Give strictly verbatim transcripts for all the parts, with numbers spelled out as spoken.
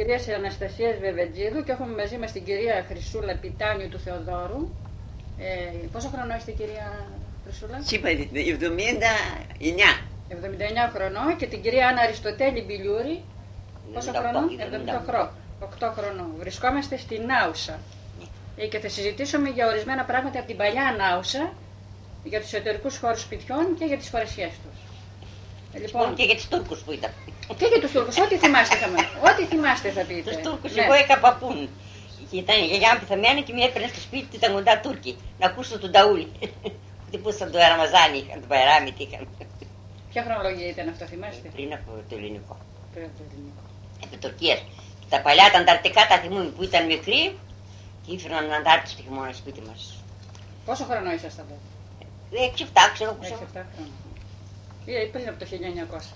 κυρίας Αναστασίας Βεβετζίδου και έχουμε μαζί μας την κυρία Χρυσούλα Πιτάνιου του Θεοδόρου. Ε, πόσο χρονών είστε, κυρία Χρυσούλα? Είπα εβδομήντα εννιά. εβδομήντα εννιά χρονών. Και την κυρία Άννα Αριστοτέλη Μπιλιούρη. Πόσο χρονών? εβδομήντα οκτώ χρονών. Βρισκόμαστε στην Νάουσα. Ε, και θα συζητήσουμε για ορισμένα πράγματα από την παλιά Νάουσα, για τους εσωτερικούς χώρους σπιτιών και για τις φορεσιές τους. Λοιπόν, και για τους Τούρκους που ήταν. Και για τους Τούρκους, ό,τι θυμάστε θα μας. Ό,τι θυμάστε θα πείτε. Τους Τούρκους, Ναι. εγώ είχα παππούν. Και ήταν η γιαγιά μου πεθαμένη και μια έπαιρνε στο σπίτι του, ήταν κοντά Τούρκοι. Να ακούσω τον Ταούλη. Χτυπούσαν το Ραμαζάνι, είχαν το Μπαϊράμι, τι είχαν. Ποια χρονολογία ήταν αυτό, θυμάστε? Πριν από το ελληνικό. Πριν από το ελληνικό. Επί Τουρκίας. Τα παλιά τα ανταρτικά τα θυμούμαι που ήταν μικροί και ήφερναν αντάρτες το χειμώνα σπίτι μας. Πόσο χρόνο ήσασταν τότε? έξι εφτά, ξέρω πόσο. έξι εφτά χρόνια. Ή πριν από το χίλια εννιακόσια.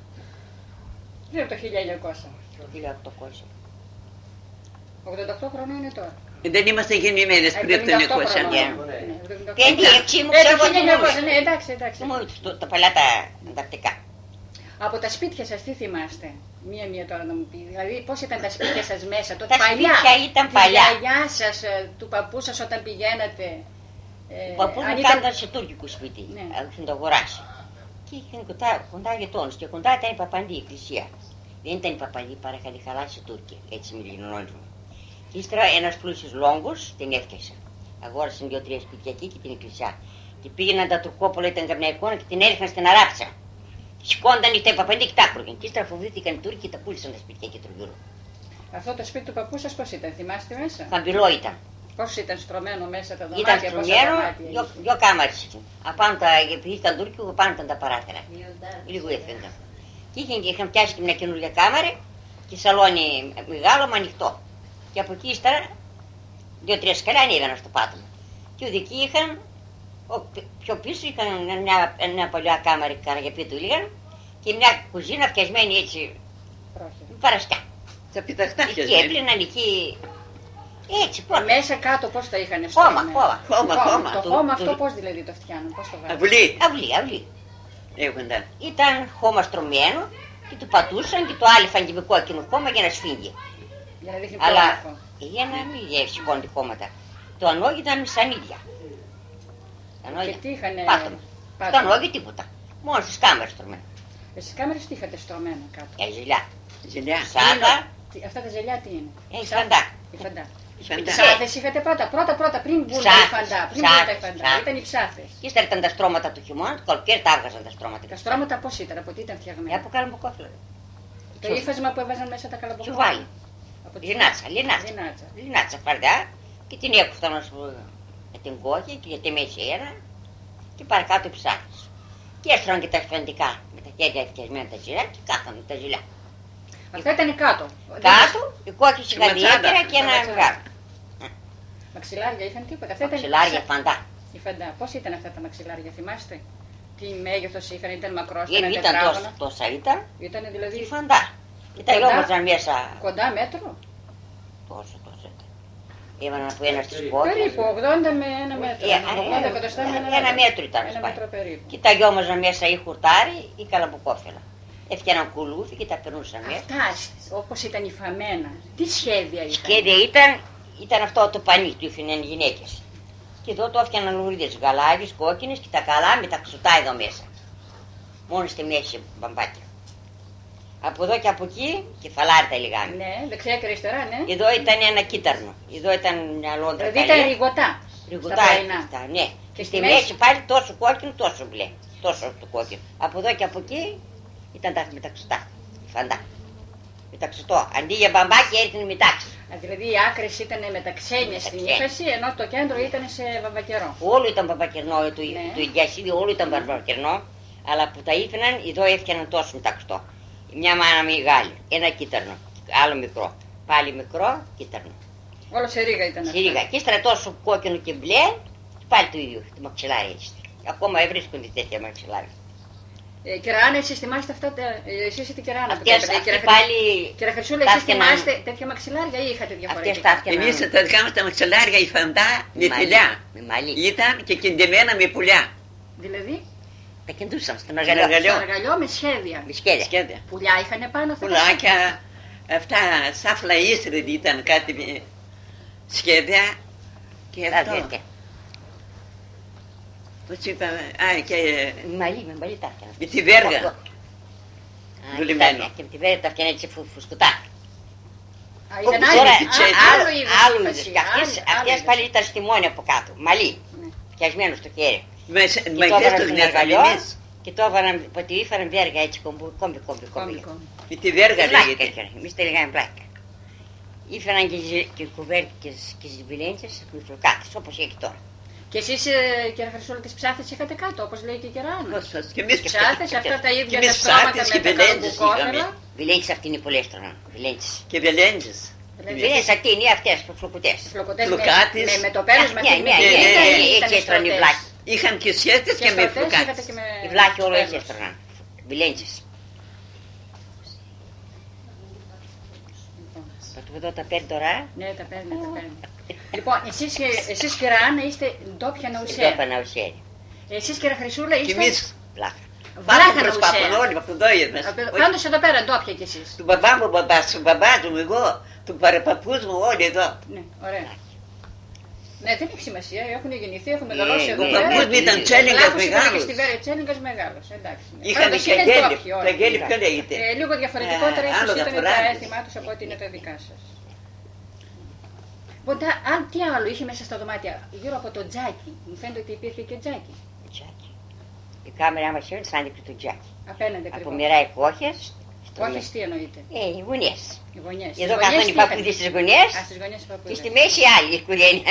Πριν από το χίλια εννιακόσια. Το χίλια οκτακόσια. ογδόντα οκτώ χρόνια είναι τώρα. Δεν είμαστε γεννημένες πριν από το εννιακόσια. Πέντε, έξι μου Ε, ξέρω το εγώ χίλια εννιακόσια, θυμούμαι. ναι, εντάξει, εντάξει. Θυμούμαι το- τα παλιά τα ανταρτικά. Από τα σπίτια σας τι θυμάστε? Μία-μία τώρα να μου πει. Δηλαδή πώς ήταν τα σπίτια σας μέσα, τότε Τα παλιά. σπίτια ήταν Της παλιά. γιαγιά σας, ε, του παππού σας όταν πηγαίνατε. Ε, Ο παππούς αν μου ήταν- κάνονταν σε τουρκικό σπίτι, Ναι. είχαν το αγοράσει. Και είχαν κοντά, κοντά γειτόνους και κοντά ήταν η Παπαντή, η εκκλησία. Δεν ήταν η Παπαντή, παρά είχαν χαλάσει οι Τούρκοι, έτσι με λιγνώνισμα. Και ύστερα ένας πλούσιος λόγκος την έφτιαξε. Αγόρασαν δύο-τρία σπίτια εκεί και την εκκλησιά. Και πήγαιναν τα τουρκόπολα, ήταν καμιά εικόνα και την έριχναν στην Αράπτσα. Σηκώνταν η Παπαντή και τα άκουγαν. Και ύστερα φοβήθηκαν οι Τούρκοι και τα πούλησαν τα σπίτια εκεί τριγύρω. Αυτό το σπίτι του παππού σας πώς ήταν, θυμάστε μέσα? Χαμηλό ήταν. Πώς ήταν στρωμένο μέσα τα Ήταν δωμάτια, πόσα στρωμένο, δωμάτια δυο, είχε? δυο κάμαρες ήταν. Απάνω τα, επειδή ήταν Τούρκοι, απάνω ήταν τα παράθυρα. Λίγο έφυγαν. Και είχαν, είχαν πιάσει και μια καινούργια κάμαρη και σαλόνι μεγάλο με ανοιχτό. Και από εκεί ύστερα δύο-τρία σκαλιά ανέβαιναν στο πάτωμα. Και εκεί είχαν, ο, πιο πίσω είχαν μια, μια παλιά κάμαρη καραγιαπή του λίγαν και μια κουζίνα φτιασμένη έτσι Πρόχειρα. με παραστιά. Τα πιταχτάκια. Εκεί έπλυναν, εκεί έτσι Ε, πρώτα. μέσα κάτω πώς τα είχαν Χώμα, στρωμένα? χώμα. Χώμα, χώμα. Το Του- χώμα του- αυτό πώς δηλαδή το φτιάνουν, πώς το βάζουν? Αυλή. Αυλή, αυλή. Έχονταν. Ήταν χώμα στρωμένο και του πατούσαν και το άλυφαν και με κόκκινο χώμα για να σφίγγει. Για να δείχνει Αλλά πρόμορφο. για να μην σηκώνει χώματα. Το ανόγι ήταν σανίδια. Και τι είχανε? Πάτωμα. Το πάτωμα. ανόγι τίποτα. Μόνο στις κάμερες στρωμένο. Ε, Στις κάμερες τι είχατε στρωμένο κάτω? Για ζηλιά. Ζηλιά. Σάτα, Τι- Αυτά τα ζελιά τι είναι? ε, Ξα- φαντά. Οι φαντά. Φαντά. Ψάθες είχατε πρώτα, πρώτα, πρώτα, πριν μπουν τα Ψάθες, φαντά. Πριν μπουν τα ψάθες, φαντά. ψάθες. Ήταν οι ψάθες. Και ύστερα ήταν τα στρώματα του χειμώνα, το καλοκαίρι τα άβγαζαν τα στρώματα. Τα στρώματα πώς ήταν, από τι ήταν Ε, φτιαγμένα? από καλαμποκόφλα. Το ύφασμα που έβαζαν μέσα τα καλαμποκόφια. Τσουβάλι. Από τη Λινάτσα, λινάτσα. Λινάτσα. Λινάτσα φαρδιά και την έκουφταν ως με την κόκκι και για τη μέση ένα και παρακάτω οι ψάχτες. Και έστρωναν και τα φαντικά με τα χέρια φτιασμένα τα ζηλιά και κάθανε τα ζηλιά. Αυτά ήταν κάτω. Κάτω, η κόκκι ματσάντα. σιγαδιαίτερα και ένα ματσάντα. μεγάλο. Μαξιλάρια είχαν τίποτα. Αυτά ήταν Μαξιλάρια, φαντά. Η φαντά. Πώς ήταν αυτά τα μαξιλάρια, θυμάστε? Τι μέγεθος είχαν, ήταν μακρόστερα, Δεν ήταν τετράγωνα? τόσα, τόσα ήταν, Ήταν δηλαδή η φαντά. Και τα Κοντά. λιώμαζαν μέσα κοντά μέτρο. τόσο, τόσο ήταν. Έβαλαν από ένα στις κόκκες. Περίπου ογδόντα με ένα μέτρο. Ε, ογδόντα ε, εκατοστά με ένα, ένα μέτρο ήταν, Ένα σπάει. μέτρο περίπου. Και τα λιώμαζαν μέσα ή χουρτάρι ή καλαμποκόφυλλα. Έφτιαναν κουλούφι και τα περνούσαν μέσα. Αυτά όπως ήταν υφαμένα. Τι σχέδια είχαν? Σχέδια ήταν, ήταν αυτό το πανί του είχαν οι γυναίκες. Και εδώ το έφτιαναν λουρίδες, γαλάγες, κόκκινες και τα καλά με τα ξουτά εδώ μέσα. Μόνο στη μέση μπαμπάκια. Από εδώ και από εκεί κεφαλάρι τα λιγάμι. Ναι, δεξιά και αριστερά, ναι. Εδώ ήταν ένα κύτταρνο, εδώ ήταν μια λόντρα Δηλαδή ήταν ρηγοτά. Ρηγουτά στα πρωινά. αυτά, ναι. Και Και στη στη μέση- μέση πάλι τόσο κόκκινο, τόσο μπλε. Τόσο το κόκκινο. Από εδώ και από εκεί ήταν τα μεταξωτά. Φαντά. Μεταξωτό. Αντί για μπαμπάκι έριχνε μετάξι. Α, Δηλαδή οι άκρες ήταν μεταξένιες στην Μεταξένιες. ύφεση, ενώ το κέντρο ήταν σε βαμβακερό. Όλο ήταν παπακερνό, του, Ναι. του Ιγκιασίδη όλο ήταν παπακερνό, αλλά που τα ήφαιναν, εδώ έφτιαναν τόσο μεταξωτό. Μια μάνα μεγάλη, ένα κύτταρνο, άλλο μικρό. Πάλι μικρό, κύτταρνο. Όλο σε ρίγα ήταν αυτό. Συρίγα. Και ύστερα τόσο κόκκινο και μπλε, και πάλι το ίδιο, το μαξιλάρι έτσι. Ακόμα βρίσκονται τέτοια μαξιλάρια. Ε, Κεραάνα, εσείς θυμάστε αυτά, τα... ε, εσείς είστε κεραάνα που Αυτές, κάνετε. αυτοί Κύριε πάλι Κύριε Χρυσούλα, τα εσείς έφτιαναν- θυμάστε τέτοια μαξιλάρια ή είχατε αυτές διαφορετικά? τα έφτιαναν Εμείς τα δικά μας τα μαξιλάρια η φαντά με μαλλί, φιλιά. με μαλλί. Ήταν και κεντεμένα με πουλιά. Δηλαδή, Τα κεντούσαν στο Στο μαγαλιό. αργαλιό. στο αργαλιό με σχέδια. Με σχέδια. Σχέδια. Πουλιά είχαν πάνω αυτά. τα Πουλάκια, Αυτά σαν φλαΐστρες ήταν κάτι σχέδια και Τα αυτό. δείτε. Πώς είπαμε, α, και Μαλλί, με μαλλί τα έφτιανα. με τη βέργα. δουλεμένο. Και με τη βέργα τα έφτιανα έτσι φουσκωτά. Α, ήταν Όπως άλλη, τώρα, α, έτσι, άλλο είδος Άλλο ύφαση, είδος. Και αυτές, άλλη- αυτές άλλη πάλι είδος. ήταν στη μόνη από κάτω. Μαλλί, Ναι. πιασμένο στο χέρι. Με, Και με το χθες έβαλαν το στον γνέφαμε εργαλειό εμείς. και το έβαλαν, που τη ήφεραν βέργα έτσι κομπι, κομπι, κομπι. Κόμπι, κόμπι. Με τη βέργα Πλάκα λέγεται. έκανε, εμείς τα λέγαμε πλάκα. Ήφεραν και, ζε- και κουβέρτες και ζυμπηλέντσες με φλουκάτες, όπως έχει τώρα. Και εσείς, ε, κύριε Χρυσούλα, τις ψάθες είχατε κάτω, όπως λέει και η Κεράνος. Πώς, πώς, και εμείς Ψάθες, αυτά τα Και ίδια εμείς τα στρώματα ψάθες με και τα βελέντες καλομπουκόφερα. είχαμε. Βιλέντσες αυτή είναι πολλές τώρα, βιλέντσες. και βελέντζες. Βιλέντσες αυτή είναι αυτές, φλουκουτές. Φλοκοτές με, Φλουκάτης. με, με το πέρασμα Ναι, την ναι, ναι, ήταν- ναι, ήταν έτσι στρωτές. έστρωνε οι βλάχοι. Είχαν και σχέστες Και και με στρωτές είχατε φλουκάτες. και με... Οι βλάχοι όλο έτσι πέρας. έστρωναν, βιλέντσες. Θα του δω τα παίρνει τώρα. Ναι, τα παίρνει, τα παίρνει. Λοιπόν, εσείς, ε, εσείς κύριε Άννα είστε ντόπια Εδώ ναουσέα. παναουσέρι. Εσείς κύριε Χρυσούλα Και είστε εμείς Βλάχα. βλάχα πάμε προς ναουσέα. Παπανόλη, από τον Δόιερ μας. Πάντως εδώ πέρα ντόπια κι εσείς. Του μπαμπά μου, μπαμπά, του μπαμπά του, εγώ, του παραπαππούς μου, όλοι εδώ. Ναι, ωραία. Ναι, δεν έχει σημασία, έχουν γεννηθεί, έχουν Ναι, μεγαλώσει εδώ ναι, Ο πέρα. παππούς μου ήταν ναι. τσέλιγκας Λάθος ήταν και μεγάλος. στη Βέρεια Τσέλιγκας μεγάλος, εντάξει. ναι. Είχαν Πάντως και είναι γέλιο. ντόπιοι όλοι. Τα γέλιο ποιο λέγεται. Ε, λίγο διαφορετικότερα Ε, ίσως άλλο ήταν διαφορά. τα έθιμά τους από ό,τι είναι τα δικά σας. Λοιπόν, τα- αν, τι άλλο είχε μέσα στα δωμάτια, γύρω από το τζάκι, μου φαίνεται ότι υπήρχε και τζάκι. Τζάκι. Η κάμερα μας είναι σαν δείχνει το τζάκι. Απέναντι Από ακριβώς. μοιρά εκόχες. Όχι, τι εννοείται. Ε, οι γωνιές. Οι γωνιές. Εδώ Στις γωνιές καθόνται οι τι είχατε? παππούδες στις γωνιές Α, στις γωνιές οι και παππούδες. στη μέση η άλλη οικογένεια.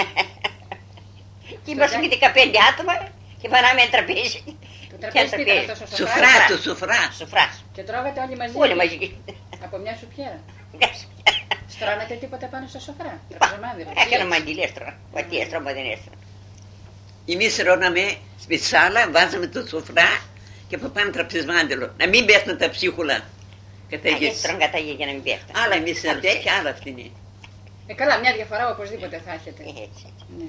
Και ήμασταν δεκαπέντε άτομα και βαράμε ένα τραπέζι. Το Και ένα τραπέζι τι ήταν τραπέζι. αυτό, Σουφρά σοφρά. του, σουφρά. Σοφράς. Και τρώγατε όλοι μαζί. Όλοι μαζί. Από μια σουπιέρα. Στρώνατε τίποτα πάνω στο σοφρά. Πα, Τραπεζομάδι. έκανα μαγγελίες τώρα. Πατίες, τρώμα δεν έστρωνα. Εμείς ρώναμε στη σάλα, βάζαμε το σουφρά και από πάνω τραπεζμάντελο. Να μην πέφτουν τα ψίχουλα. Έτσι Καταγείς. τρώνε κατάγια για να μην πέφτουν. Άλλα εμείς είναι τέτοια, άλλα αυτή είναι. Ε, καλά, μια διαφορά οπωσδήποτε θα έχετε. Ε, Έτσι, έτσι. Ναι.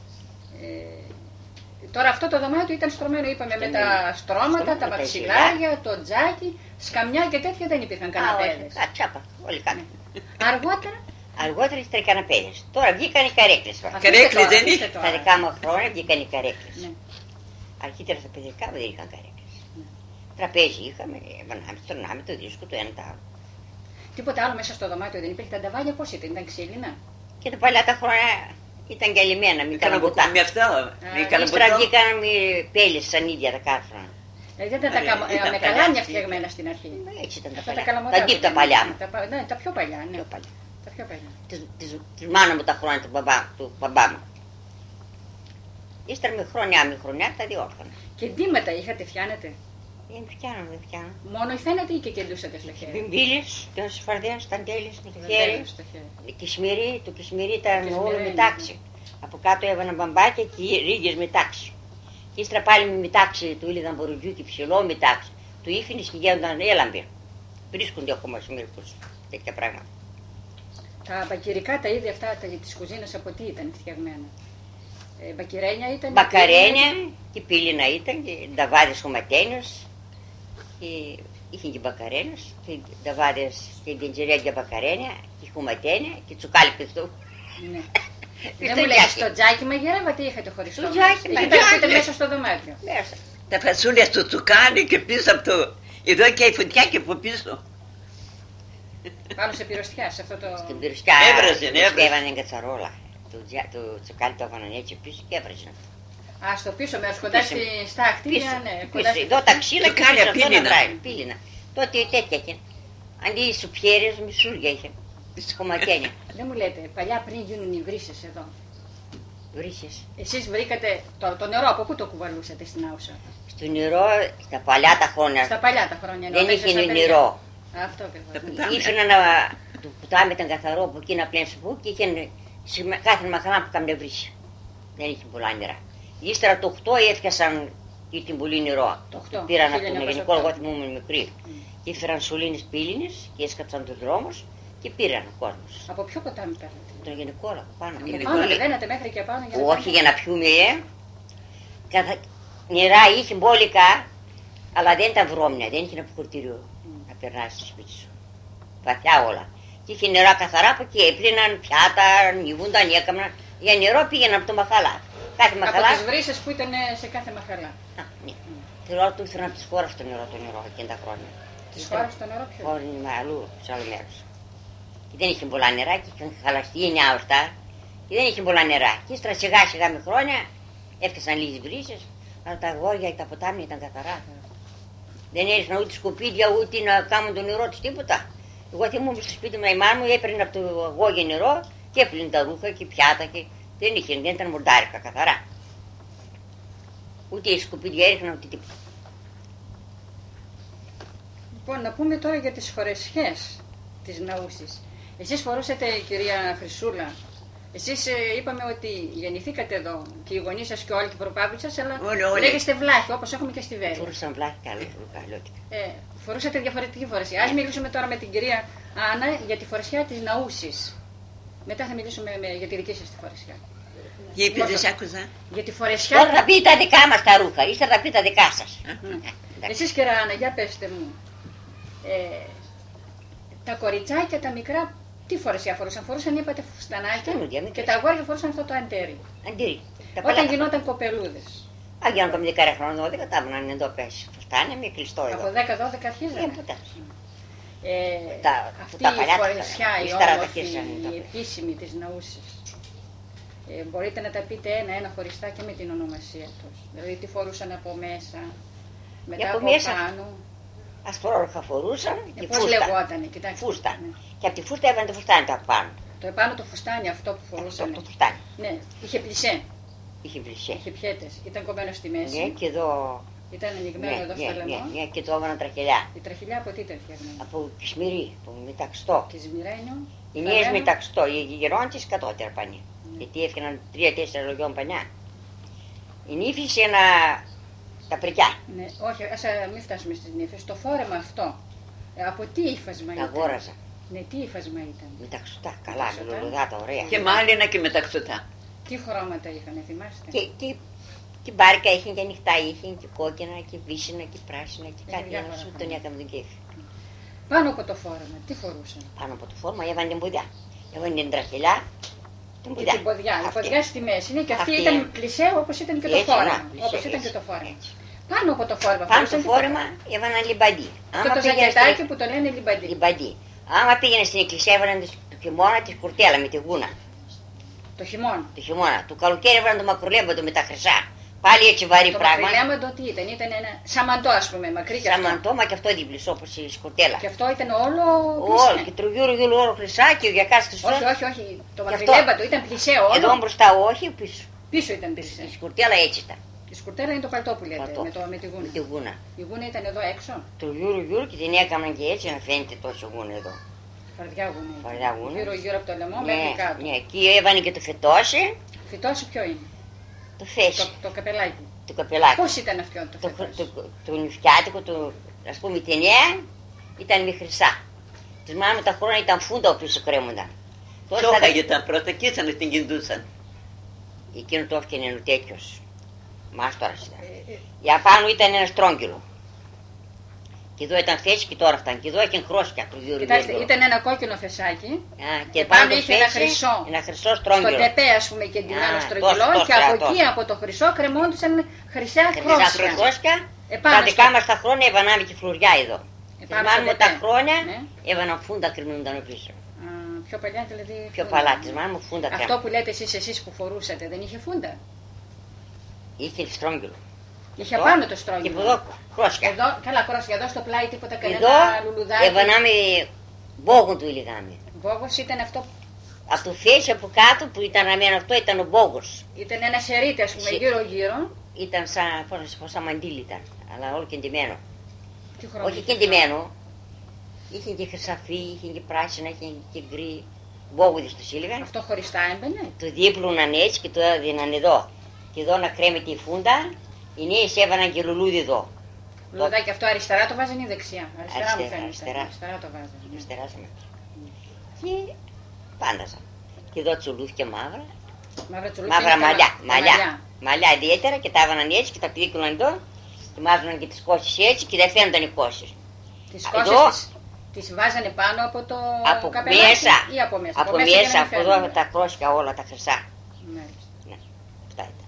Ε, τώρα αυτό το δωμάτιο ήταν στρωμένο, είπαμε, με τα στρώματα, Στρώματα, τα τα μαξιλάρια, το τζάκι, σκαμιά και τέτοια δεν υπήρχαν Α, όχι. καναπέδες. Α, τσάπα, όλοι κάτω. Αργότερα, Αργότερα ήρθαν οι καναπέδες. Τώρα βγήκαν οι καρέκλες. τώρα. αφήστε Καρέκλες τώρα, δεν αφήστε είχε. τώρα. Στα δικά μου χρόνια βγήκαν οι καρέκλες. Ναι. Αρχίτερα στα παιδικά μου δεν είχαν καρέκλες. Ναι. Τραπέζι είχαμε, βανάμε, στρωνάμε το δίσκο το ένα το άλλο. Τίποτα άλλο μέσα στο δωμάτιο δεν υπήρχε. Τα νταβάλια πώς ήταν, ήταν ξύλινα. Και τα παλιά τα χρόνια ήταν και αλλημένα, μην Έκανα καλαμπουτά. με αυτό. με ύστερα Ύστερα καλαμποτό. βγήκαν με πέλες σαν ίδια τα κάρφωνα. Δηλαδή ήταν τα Ε, καμα- ε, ήταν με παλιά. καλάμια φτιαγμένα στην αρχή. Έτσι ήταν τα Αυτά τα παλιά. καλαμοτά. Τα ντύπ τα παλιά μου. Τα, πα- ναι, τα πιο παλιά, ναι. Πιο παλιά. Τα πιο παλιά. Της, της, της μάνα μου τα χρόνια του μπαμπά, του μπαμπά μου. Ύστερα με χρονιά με χρονιά τα διόρθωνα. Και ντύματα είχατε, φτιάνετε. Δεν φτιάνω, δεν φτιάνω. Μόνο φαίνεται ή και κεντούσατε στο χέρι. Μπιμπίλες, τις φαρδές, ταντέλες με το Δεν χέρι. τέλος στο χέρι. Κισμυρί, το κισμυρί ήταν Κισμυρί όλο με είναι, τάξη. Από κάτω έβανα μπαμπάκια και ρίγες με τάξη. Και ύστερα πάλι με τάξη του ήλεγαν μποροτζούκι ψηλό με τάξη. Του ήφινες και γίνονταν έλαμποι. Βρίσκονται ακόμα σε μερικούς τέτοια πράγματα. Τα μπακυρικά τα ίδια αυτά τα, της κουζίνας από τι ήταν φτιαγμένα. Ε, μπακυρένια ήταν. Μπακαρένια και πύληνα ήταν και νταβάδες χωματένιος. Και είχε και μπακαρένιος και νταβάδες και ντεντζεριά και μπακαρένια και χωματένια και τσουκάλι πιστού. Ναι. Στο Δεν μου λέει τζάκι. στο τζάκι μαγειρεύατε ή είχατε χωριστό. Στο τζάκι, Ή μα τα έχετε τζάκι. μέσα στο δωμάτιο. Μέσα. Τα φασούλια στο τσουκάλι και πίσω από το. Εδώ και η φωτιά και από πίσω. Πάνω σε πυροστιά, σε αυτό το. Στην πυρουσκιά Έβραζε, τους έβραζε. έβανε κατσαρόλα. Το, τζα- το τσουκάλι το έβαναν έτσι πίσω και έβραζε. Α, στο πίσω μέρος, κοντά Πίσω. στη στάχτη. Πίσω, Ναι, πίσω. κοντά στη... Εδώ τα ξύλα και Τσουκάλια, πίσω αυτό να πύληνα. βράει, πύληνα. Τότε τέτοια είχε. Αντί σουπιέρες, μισούρια είχε. Κομματένια. Δεν μου λέτε, παλιά πριν γίνουν οι βρύσες εδώ. Βρύσες. Εσείς βρήκατε το, το νερό, από πού το κουβαλούσατε στην Άουσα. Στο νερό, στα παλιά τα χρόνια, Στα παλιά τα χρόνια. ενώ δεν μέσα είχε στα παιδιά. νερό. Αυτό ακριβώς. Τα ναι. πουτά. Ήφερνα να το πουτάμι ήταν καθαρό από εκεί να πλένει που και είχε σε κάθε μαχανά που κάμουν βρύση. Δεν είχε πολλά νερά. Ύστερα το οκτώ έφτιασαν και την πολύ νερό. Το οκτώ, Πήραν από χίλια τον εννιακόσια ελληνικό, οκτώ. εγώ θυμούμαι μικρή. Και έφεραν σωλήνες πύληνες και έσκαψαν τους δρόμους και πήραν ο κόσμος. Από ποιο ποτάμι παίρνετε. Τον γενικό από πάνω. Από Είναι πάνω πολύ. ανεβαίνατε μέχρι και πάνω για να Όχι πάρετε. για να πιούμε, ε. Καθα... Νερά είχε μπόλικα, αλλά δεν ήταν βρώμια, δεν είχε ένα αποκορτήριο να περνάσει στο σπίτι σου. Βαθιά όλα. Και είχε νερά καθαρά από εκεί. Έπλυναν πιάτα, ανοιγούνταν, έκαναν. Για νερό πήγαιναν από το μαχαλά. Κάθε μαχαλά. Από τις βρύσες που ήταν σε κάθε μαχαλά. Α, ναι. Την ώρα του ήρθαν από τη χώρα στο νερό, το νερό εκείνα τα χρόνια. Τη χώρα στο νερό ποιο? Όχι, αλλού, σε άλλο μέρο. Και δεν είχε πολλά νερά και είχαν χαλαστεί εννιά ορτά. Και δεν είχε πολλά νερά. Και ύστερα σιγά σιγά με χρόνια έφτασαν λίγες βρύσες, αλλά τα αγόρια και τα ποτάμια ήταν καθαρά. Δεν έριχναν ούτε σκουπίδια ούτε να κάνουν το νερό του τίποτα. Εγώ θυμούμαι στο σπίτι μου η μάνα μου έπαιρνε από το αγόρια νερό και έπλυνε τα ρούχα και πιάτα και δεν είχε, δεν ήταν μορτάρικα καθαρά. Ούτε οι σκουπίδια έριχναν ούτε τίποτα. Λοιπόν, να πούμε τώρα για τις φορεσιές της Ναούσης. Εσείς φορούσατε, κυρία Χρυσούλα, εσείς ε, είπαμε ότι γεννηθήκατε εδώ και οι γονείς σας και όλοι και οι προπάποι σας, αλλά όλοι, όλοι. λέγεστε βλάχοι, όπως έχουμε και στη Βέρεια. Φορούσαν βλάχοι, καλό, καλό. Ε, φορούσατε διαφορετική φορεσιά. Ας μιλήσουμε τώρα με την κυρία Άννα για τη φορεσιά της Ναούσης. Μετά θα μιλήσουμε με, για τη δική σας τη φορεσιά. Για είπες, άκουσα. Για τη φορεσιά... Τώρα θα πει τα δικά μας τα ρούχα, ύστερα θα πει τα δικά σας. Εσείς, κυρία Άννα, για πέστε μου. Ε, τα κοριτσάκια τα μικρά τι φορεσιά φορούσαν? Φορούσαν, είπατε, φουστανάκια και τα αγόρια φορούσαν αυτό το αντέρι. Αντίρι. Όταν γινόταν κοπελούδες. Α, για να κάνουμε δεκάρα χρόνια, δώδεκα τα έβγαιναν εδώ πέσει. Φουστάνια με κλειστό εδώ. Από δέκα δώδεκα αρχίζανε. Ε, τα, αυτή τα η φορεσιά, η όμορφη, η επίσημη της Ναούσης. Ε, μπορείτε να τα πείτε ένα-ένα χωριστά και με την ονομασία τους. Δηλαδή τι φορούσαν από μέσα, μετά από, από μέσα, πάνω. Ασπρόροχα φορούσαν ε, και πώς φούστα. λεγότανε, κοιτάξτε. Φούστα. Ναι. Και από τη φούστα έβαλαν το φουστάνι το απάνω. Το επάνω το φουστάνι αυτό που φορούσαν. Το φουστάνι. Ναι, είχε πλισέ. Είχε πλισέ. Είχε πιέτες. Ήταν κομμένο στη μέση. Ναι, και εδώ. Ήταν ανοιγμένο ναι, εδώ ναι, στο λαιμό. Ναι, ναι, και το έβαλαν τραχελιά. Η τραχηλιά από τι ήταν φτιαγμένη? Από Κισμυρί, από Μεταξτό. Κισμυρένιο. Η μία Μεταξτό, η γερόν τη κατώτερα πανί. Ναι. Γιατί έφυγαν τρία-τέσσερα λογιών πανιά. Η νύφη σε ένα. Τα πρικιά. Ναι, όχι, ας μην φτάσουμε στις νύφες. Το φόρεμα αυτό, ε, από τι ύφασμα τα ήταν? Τα αγόραζα. Ναι, τι ύφασμα ήταν? Μεταξωτά, καλά, με λουλουδάτα, ωραία. Και μάλινα και μεταξωτά. Τι χρώματα είχαν, θυμάστε? Και, και, και μπάρκα είχε και ανοιχτά, είχε και κόκκινα και βύσσινα και πράσινα και κάτι άλλο. Σου τον έκαμε τον κέφι. Πάνω από το φόρεμα, τι φορούσαν? Πάνω από το φόρεμα έβανε την ποδιά. Έβανε την τραχελιά. Την ποδιά. Την ποδιά, η ποδιά στη μέση είναι και αυτή, αυτή ήταν κλισέ όπως ήταν και το φόρεμα. Όπως ήταν και το φόρεμα. Πάνω από το φόρεμα. Πάνω στο φόρεμα έβαναν λιμπαντί. Και το ζακετάκι που το λένε λιμπαντί. Λιμπαντί. Άμα πήγαινε στην εκκλησία έβαναν το χειμώνα τη κουρτέλα με τη γούνα. Το χειμώνα. Το χειμώνα. Το καλοκαίρι έβαναν το μακρουλέμπαντο με τα χρυσά. Πάλι έτσι βαρύ το πράγμα. Το μακρουλέμπαντο τι ήταν? Ήταν ένα σαμαντό, ας πούμε, μακρύ και σαμαντό, μα και αυτό διπλισό όπως η σκουρτέλα. Και αυτό ήταν όλο κλεισέ. Όλο, και τρογιούρου γιούλου όλο χρυσά και ο γιακάς χρυσός. Όχι, όχι, όχι. Το μακρουλέμπαντο ήταν πλησέ όλο. Εδώ μπροστά όχι, πίσω. Πίσω ήταν πλησέ. Η σκουρτέλα έτσι ήταν. Η σκουρτέλα είναι το παλτό που λέτε, με, το, με τη γούνα. Με τη γούνα. Η γούνα ήταν εδώ έξω. Το γιούρου γιούρου και την έκαναν και έτσι να φαίνεται τόσο γούνα εδώ. Φαρδιά γούνα. Φαρδιά γούνα. Γύρω γύρω από το λαιμό, ναι, μέχρι κάτω. Ναι, εκεί έβανε και το φετόσι. Φετόσι ποιο είναι? Το φέσι. Το, το καπελάκι. Το καπελάκι. Πώς ήταν αυτό το φετόσι? Το, το, το, το νυφιάτικο, το, ας πούμε η ταινία ήταν με χρυσά. Της μάνα τα χρόνια ήταν φούντα πίσω κρέμονταν. Τσόχα για τα πρώτα και ήσαν την κινδούσαν. Εκείνο το έφτιανε ο τέτοιος. Μάστορας ήταν. Ε, ε. Για πάνω ήταν ένα στρόγγυλο. Και εδώ ήταν θέση και τώρα φτάνει. Και εδώ είχε χρώσια του γύρω. Κοιτάξτε, ήταν ένα κόκκινο φεσάκι. Α, και πάνω είχε ένα χρυσό. Ένα χρυσό στρόγγυλο. Στο τεπέ, ας πούμε, κεντρημένο στρογγυλό. Και από εκεί, από το χρυσό, κρεμόντουσαν χρυσά χρώσια. Τα δικά μας τα χρόνια έβαναμε και φλουριά εδώ. Μάλλον τα χρόνια έβαναν φούντα κρεμούνταν πίσω. Πιο παλιά δηλαδή. Πιο παλιά της μάνα μου φούντα κρέμονταν. Αυτό που λέτε εσείς εσείς που φορούσατε δεν είχε φούντα? Είχε στρόγγυλο. Είχε αυτό, πάνω το στρόγγυλο. Και εδώ κρόσια. Εδώ, καλά κρόσια, εδώ στο πλάι τίποτα κανένα λουλουδάκι. Εδώ έβαναμε μπόγο του λιγάμι. Μπόγος ήταν αυτό. Από το φέση από κάτω που ήταν αμένο αυτό ήταν ο μπόγος. Ήταν ένα σερίτι ας πούμε γύρω γύρω. Ήταν σαν, πώς, σαν μαντήλι ήταν, αλλά όλο κεντυμένο. Όχι κεντυμένο. Είχε και χρυσαφί, είχε και πράσινα, είχε και γκρι. Μπόγουδες τους έλεγαν. Αυτό χωριστά έμπαινε. Το δίπλωναν έτσι και το έδιναν εδώ. Και εδώ να κρέμεται η φούντα, οι νέες έβαναν και λουλούδι εδώ. Λουλουδάκι το... αυτό αριστερά το βάζανε ή δεξιά? Αριστερά, αριστερά μου φαίνεται. Αριστερά. Αριστερά το βάζανε. Αριστερά σε μέσα. Mm. Και πάνταζα. Και εδώ τσουλούθια μαύρα. Μαύρα τσουλούθια. Μαύρα μαλλιά. Μαλλιά. μαλλιά. Μαλλιά ιδιαίτερα και τα έβαναν έτσι και τα πήκλωναν εδώ. Και μάζωναν και τις κόσεις έτσι και δεν φαίνονταν οι κόσεις. Τις κόσεις της... Τις βάζανε πάνω από το από καπελάκι μέσα. ή από μέσα. Από μέσα, μέσα, για να από μην εδώ φαίνονται. τα κρόσια όλα τα χρυσά. Μάλιστα. Ναι, αυτά ήταν.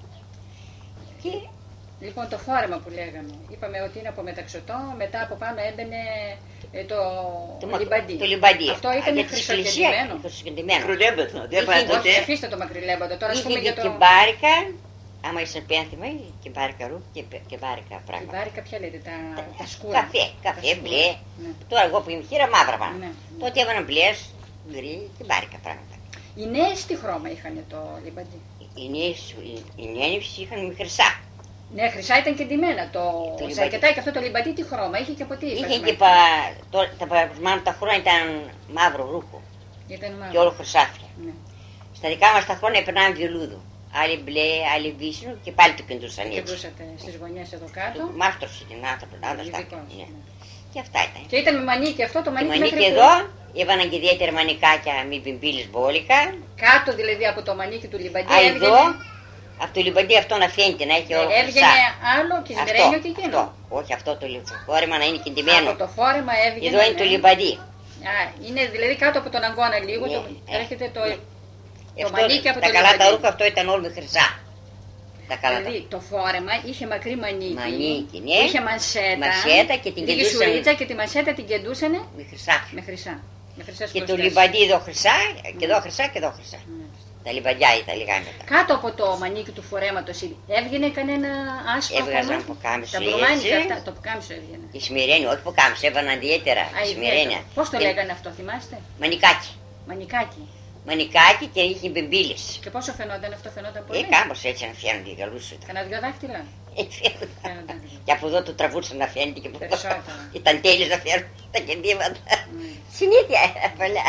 Και Λοιπόν, το φόρεμα που λέγαμε, είπαμε ότι είναι από μεταξωτό, μετά από πάνω έμπαινε ε, το, το, λιμπαντί. το λιμπαντί. Αυτό ήταν χρυσοκεντημένο. Χρυσοκεντημένο. Κρουλέμπετο, δεν Είχε- βάζετε. Όχι, αφήστε το μακριλέμπατο, τώρα ας Είχε πούμε και για το... κυμπάρικα, άμα είσαι πένθυμα, κυμπάρικα ρούχ και κυμπάρικα Η πράγματα. βάρικα ποια λέτε, τα, τα σκούρα. Καφέ, καφέ, Τα σκούρα. μπλε. Ναι. Τώρα εγώ που είμαι χείρα μαύρα πάνω. Ναι, ναι. Τότε έβαλαν μπλες, γκρι και μπάρικα πράγματα. Οι νέες τι χρώμα είχαν το λιμπαντί. Οι νέες, οι- οι νέες είχαν με χρυσά. Ναι, χρυσά ήταν και ντυμένα. Το, Το το λιμπαντί. σαρκετάκι αυτό το λιμπαντί τι χρώμα, είχε και από τι. Είχε πασμένα. και πα, το, τα παραπλησμάνα τα χρόνια ήταν μαύρο ρούχο Ήταν μαύρο. και όλο χρυσάφια. Ναι. Στα δικά μας τα χρόνια περνάμε βιολούδο. Άλλοι μπλε, άλλοι βύσσινο και πάλι το κεντούσαν Και έτσι. δούσατε στις γωνιές εδώ κάτω. Μάστρος ήταν άνθρωπο, άλλο στα. Ειδικός, Ναι. ναι. Και αυτά ήταν. Και ήταν με μανίκι αυτό, το Το μανίκι, μανίκι μέχρι που- εδώ, έβαλαν και ιδιαίτερα μανικάκια με πιμπίλες μπόλικα. Κάτω δηλαδή από το μανίκι του λιμπαντί Α, εδώ, έβγαινε, από το λιμπαντί αυτό να φαίνεται, να έχει ναι, όλο χρυσά. έβγαινε άλλο και σμυρένιο και εκείνο. αυτό, όχι αυτό το φόρεμα να είναι κεντυμένο. Από το φόρεμα έβγαινε. Εδώ είναι ναι. το λιμπαντί. Α, είναι δηλαδή κάτω από τον αγκώνα λίγο, Ναι, το, ε, έρχεται το, ναι. το Αυτό, μανίκι από τα το καλά λιμπαντί. τα ρούχα αυτό ήταν όλο με χρυσά. Τα καλά τα Δηλαδή το φόρεμα είχε μακρύ μανίκι, Μανίκι, ναι. που είχε μανσέτα, Μανσέτα και την λίγη κεντούσαν. σουρίτσα και τη μανσέτα την κεντούσανε με χρυσά. με χρυσά. Με χρυσές Και το κλωστές. λιμπαντί εδώ χρυσά, και εδώ χρυσά και εδώ χρυσά. Ναι. Τα λιμπαντιά τα λιγάνε τα. Κάτω από το μανίκι του φορέματος έβγαινε κανένα άσπρο Έβγαζαν χώμα? πουκάμισο Τα μπουρμάνικα έτσι. αυτά, το πουκάμισο έβγαινε. Η σμυρένη, όχι που κάμψε, έβαλαν ιδιαίτερα. Α, Η σμυρένια. Πώς το Ε, λέγανε αυτό, θυμάστε? Μανικάκι. Μανικάκι. Μανικάκι και είχε μπεμπίλες. Και πόσο φαινόταν αυτό, φαινόταν Ε, πολύ. κάπως έτσι να φαίνονται οι γαλούς ήταν. Κανένα δυο δάχτυλα. Έτσι φαίνονταν. Φαίνονταν. Και από εδώ το τραβούσαν να φαίνεται και από εδώ. Περισσότερα. Ήταν τέλειος να φέρουν τα κεντήματα. Ναι. Συνήθεια, παλιά.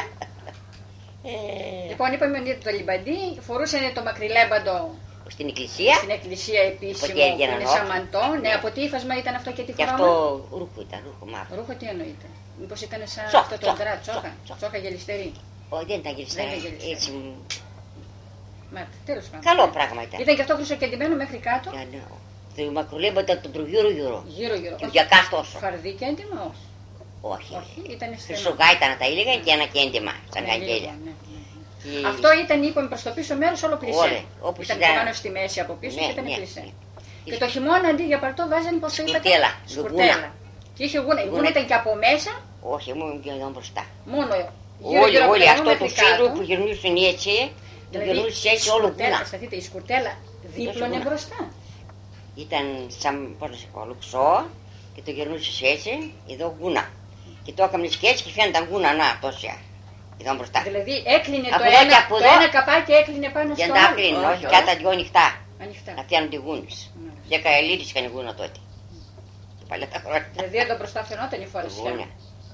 Ε, Λοιπόν, είπαμε ότι το λιμπαντί φορούσαν το μακριλέμπαντο στην εκκλησία στην εκκλησία επίσημο Ποτέ που έβγαιναν είναι όλοι. σαν μαντό. Ναι, Ναι. από τι ύφασμα ήταν αυτό και τι και χρώμα? αυτό ρούχο ήταν, ρούχο μαύρο. Ρούχο τι εννοείται? Μήπως ήταν σαν Τσόχα, αυτό το τσόχα, ντρά, τσόχα, τσόχα, τσόχα. τσόχα γελιστερή. Όχι, δεν ήταν γυριστά, Δεν ήταν γυριστά. έτσι. μου- Μάλιστα, τέλος πάντων. Καλό πράγμα ήταν. Ήταν και αυτό χρυσοκεντημένο μέχρι κάτω, Για να- Το μακρουλέμπο ήταν το τριγύρω γύρω. γύρω γύρω. Και για κάτω τόσο. Φαρδί και έντυμα, όχι. Όχι. Όχι, ήταν στενό. Χρυσογά ήταν τα έλεγαν και ένα κέντημα, σαν Ναι, καγγέλια. λίγο, ναι, ναι, ναι. Και- Αυτό ήταν, είπαμε, προς το πίσω μέρος όλο πλησέ. Όλε, όπως Ήταν ήταν. πάνω στη μέση από πίσω Ναι, και ήταν ναι, πλησέ. ναι. Και το χειμώνα αντί για παλτό βάζανε, πώς το είπατε? Σκουρτέλα, Σκουρτέλα. γούνα. Και είχε γούνα. Η γούνα Γούνα. ήταν και από μέσα, Όχι, μου και εδώ μπροστά. μόνο γύρω Όλοι, γύρω από όλοι το αυτό το μέχρι κάτω. φύλλο που γυρνούσαν έτσι, το Δηλαδή, γυρνούσε η έτσι όλο σκουρτέλα, γούνα. σταθείτε, η σκουρτέλα δίπλωνε γούνα. μπροστά. Ήταν σαν, πώς να σε πω, λουξό και το γυρνούσες έτσι, εδώ γούνα. Και το έκανες και έτσι και φαίνονταν γούνα, να, τόσα, εδώ μπροστά. Δηλαδή έκλεινε Από το εδώ ένα, και από το εδώ. ένα καπάκι έκλεινε πάνω Για στο να τα άλλο. κλείνουν, όχι, όχι, και τα δυο ανοιχτά. Ανοιχτά. Να φαίνονται γούνες. Μάλιστα. Δέκα ελίτες είχαν γούνα τότε. Τα παλιά τα χρόνια. Δηλαδή εδώ μπροστά φαινόταν η φορεσιά. Γούνα.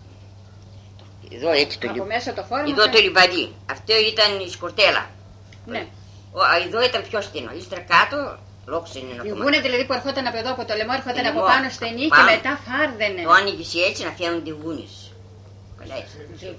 Εδώ έτσι το Από λιμπ... μέσα το φόρεμα. Εδώ το φαίνεται. λιμπαντί. Αυτό ήταν η σκορτέλα. Ναι. Ο, α, εδώ ήταν πιο στενό. Ύστερα κάτω, λόγος είναι ένα Η κομμάτι. γούνα δηλαδή που ερχόταν από εδώ από το λαιμό, ερχόταν από Λαιμό, πάνω στενή και πάνω. μετά φάρδαινε. Το άνοιγες έτσι να φαίνονται γούνες. Καλά έτσι.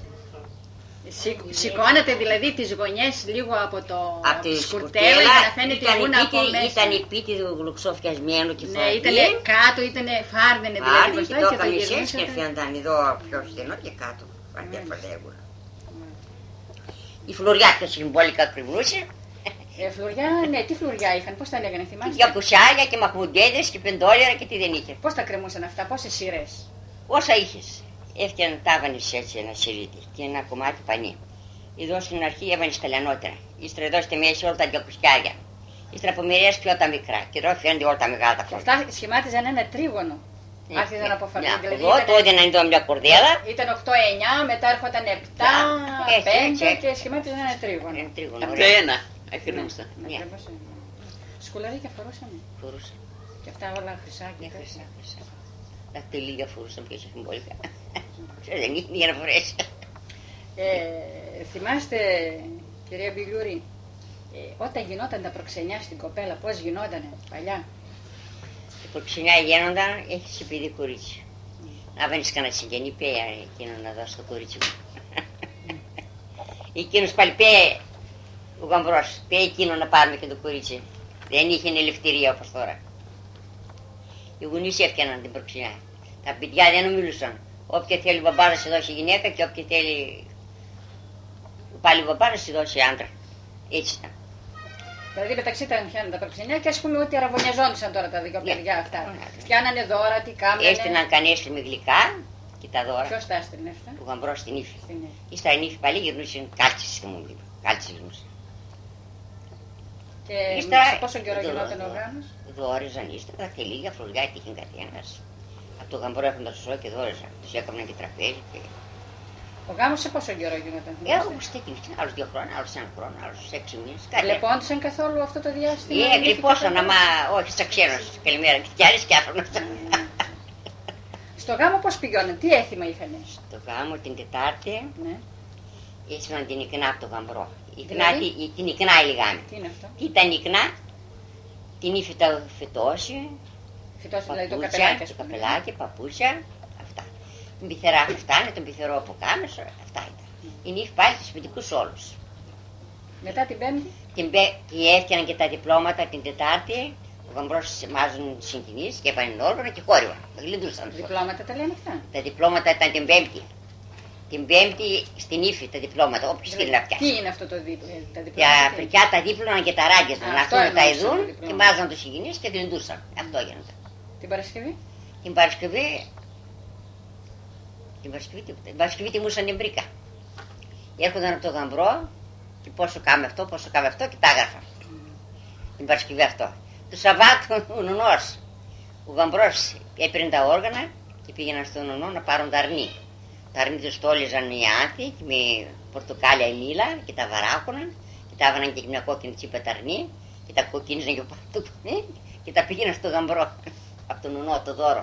Σηκ- Σηκώνατε δηλαδή τις γωνιές λίγο από το Από τη σκουρτέλα σκουρτέλα για να φαίνεται η ήταν γούνα από επίτηδη- μέσα. ήταν επίτηδο γλουξόφιασμένο και Ναι, ήταν φαρδί. κάτω, ήταν φάρδαινε δηλαδή Άντε μπροστά και το και το έκανες έτσι και γυρνούσατε. φαίνονταν εδώ πιο στενό και κάτω. Φαρδί, Μάλιστα. φαρδί γούνα. Η φλουριά πιο συμβολικά κρυμνούσε. Ε, φλουριά, ναι, τι φλουριά είχαν, πώς τα λέγανε, Για θυμάστε. κουσιάλια και μαχμουντέδες και πεντόλερα και τι δεν είχε. Πώς τα κρεμούσαν αυτά, πόσες σειρές. Όσα είχες. Έφτιανε, τα έβανες έτσι ένα σιρίδι και ένα κομμάτι πανί. Εδώ στην αρχή έβανες τα λιανότερα. Ύστερα εδώ στη μέση όλα τα διακουσιάρια. Ύστερα από μερίες πιο τα μικρά. Και εδώ φαίνονται όλα τα μεγάλα τα Και φλουριά. αυτά σχημάτιζαν ένα τρίγωνο. Ναι, Άρχιζαν ναι. από φαρδί. Μια, Δηλαδή εδώ ήταν- τότε να είναι εδώ μια κορδέλα. Ήταν οκτώ εννιά, μετά έρχονταν επτά, Έτσι, πέντε έτσι. και σχημάτιζαν ένα τρίγωνο. Ένα τρίγωνο. Από το ωραίο. ένα ακριβούσα. Ναι, Ναι. ακριβώς, ναι. Σκουλαρίκια φορούσαμε. Φορούσα. Και αυτά όλα χρυσά και Ναι, χρυσά. χρυσά, χρυσά. Τα τελίγια φορούσαν πιο συμβολικά. Ξέρεις, δεν είναι για να φορέσει. Ε, θυμάστε, κυρία Μπιλιούρη, ε, όταν γινόταν τα προξενιά στην κοπέλα, πώς γινότανε παλιά. Η προξενιά γίνονταν, έχεις επειδή κορίτσι. Να βαίνεις κανένα συγγενή, πέα εκείνο να δώσει το κορίτσι μου. Εκείνος πάλι πέ, ο γαμπρός, πέ εκείνο να πάρουμε και το κορίτσι. Δεν είχε ελευθερία όπως τώρα. Οι γονείς έφτιαναν την προξενιά. Τα παιδιά δεν μιλούσαν. Όποια θέλει μπαμπά να σου δώσει γυναίκα και όποια θέλει πάλι μπαμπά να σου δώσει άντρα. Έτσι ήταν. Δηλαδή μεταξύ τα νυχιάννα τα προξενιά και ας πούμε ότι αραβωνιαζόντουσαν τώρα τα δύο παιδιά Ναι. αυτά. Ναι. Φτιάνανε δώρα, τι κάμενε. Έστειλαν κανένα με γλυκά και τα δώρα. Ποιος τα έστελνε αυτά? Ο γαμπρός στην ύφη. Στην ύφη. Ύστερα η ύφη πάλι γυρνούσε κάλτσες στη μου λίγο. Κάλτσες γυρνούσε. Και Ύστερα, σε πόσο καιρό δω- γινόταν ο δω- γάμος? Δόριζαν ύστερα τα θελίγια, φρουριά, τι είχε καθένας. Από το γαμπρό έφεραν το σωσό και δόριζαν. Τους έκαναν και τραπέζι. Και... Ο γάμος σε πόσο καιρό γινόταν? Έχω στεκνήσει άλλους δύο χρόνια, άλλους ένα χρόνο, άλλους έξι μήνες. Κάτι. Βλεπόντουσαν καθόλου αυτό το διάστημα? Ε, γλυπώσαν, άμα όχι στα ξένος. Καλημέρα και κι άλλες κι άφρονος. Στο γάμο πώς πηγαίνανε, τι έθιμα είχανε? Το γάμο την Τετάρτη Ναι. ήσουν την Ικνά από το γαμπρό. Η Ικνά, Δηλαδή? τη- την Ικνά η λιγάμη. Τι είναι αυτό? Τι ήταν η Ικνά, την ύφη τα φυτώσει, Φυτός δηλαδή το παπούτσια, καπελάκι, ας το πούμε. καπελάκι, παπούτσια, αυτά. Την πυθερά αυτά είναι, τον πυθερό από κάμεσο, αυτά ήταν. Η νύφη πάλι στους σπιτικούς όλους. Μετά την Πέμπτη, Την πέ- και έφτιαναν και τα διπλώματα την Τετάρτη, ο γαμπρός μάζουν συγγενείς και έπαιρναν όργανα και χόρυβαν. Τα γλυντούσαν. διπλώματα τα λένε αυτά. Τα διπλώματα ήταν την Πέμπτη. Την Πέμπτη στην ύφη τα διπλώματα, όποιος θέλει να Τι πιάσει. είναι αυτό το δίπλωμα, τα Για διπλώματα? τι? φρικιά τα δίπλωναν και τα ράγκες Α, να αυτό έρθουν τα εννοούσα, ειδούν το διπλώμα. και μάζαν τους συγγενείς και γλυντούσαν. Αυτό γίνεται. Την Παρασκευή, Την Παρασκευή, την Παρασκευή, τίποτα. Την Παρασκευή τιμούσαν την μπρίκα. Έρχονταν από το γαμπρό και πόσο κάμε αυτό, πόσο κάμε αυτό και τα έγραφαν. Την Παρασκευή αυτό. Το Σαββάτο ο νονός, ο γαμπρός έπαιρνε τα όργανα και πήγαιναν στον νονό να πάρουν τα αρνί. Τα αρνί τους στόλιζαν οι άνθη και με πορτοκάλια η μήλα και τα βαράχωναν και τα έβαναν και μια κόκκινη τσίπα τα αρνί και τα κοκκίνιζαν και πάνω του και τα πήγαιναν στο γαμπρό από τον νονό το δώρο.